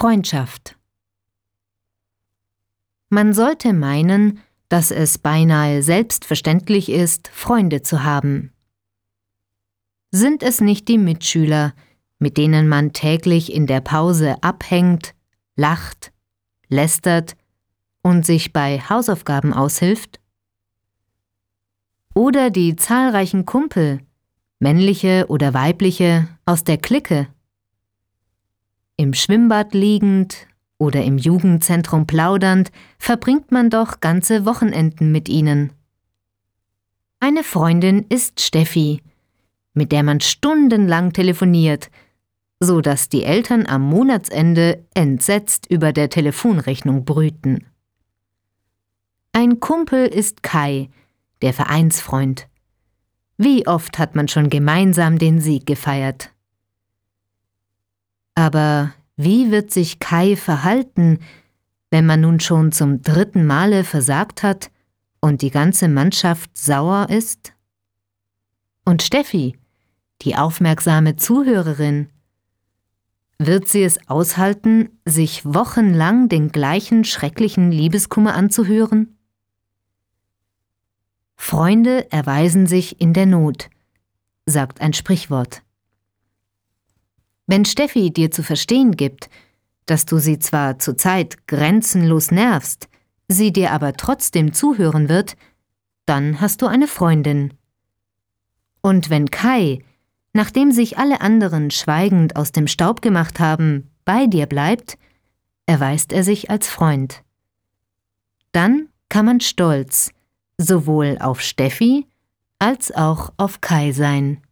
Freundschaft. Man sollte meinen, dass es beinahe selbstverständlich ist, Freunde zu haben. Sind es nicht die Mitschüler, mit denen man täglich in der Pause abhängt, lacht, lästert und sich bei Hausaufgaben aushilft? Oder die zahlreichen Kumpel, männliche oder weibliche, aus der Clique? Im Schwimmbad liegend oder im Jugendzentrum plaudernd verbringt man doch ganze Wochenenden mit ihnen. Eine Freundin ist Steffi, mit der man stundenlang telefoniert, so dass die Eltern am Monatsende entsetzt über der Telefonrechnung brüten. Ein Kumpel ist Kai, der Vereinsfreund. Wie oft hat man schon gemeinsam den Sieg gefeiert? Aber wie wird sich Kai verhalten, wenn man nun schon zum 3. Male versagt hat und die ganze Mannschaft sauer ist? Und Steffi, die aufmerksame Zuhörerin, wird sie es aushalten, sich wochenlang den gleichen schrecklichen Liebeskummer anzuhören? Freunde erweisen sich in der Not, sagt ein Sprichwort. Wenn Steffi dir zu verstehen gibt, dass du sie zwar zurzeit grenzenlos nervst, sie dir aber trotzdem zuhören wird, dann hast du eine Freundin. Und wenn Kai, nachdem sich alle anderen schweigend aus dem Staub gemacht haben, bei dir bleibt, erweist er sich als Freund. Dann kann man stolz sowohl auf Steffi als auch auf Kai sein.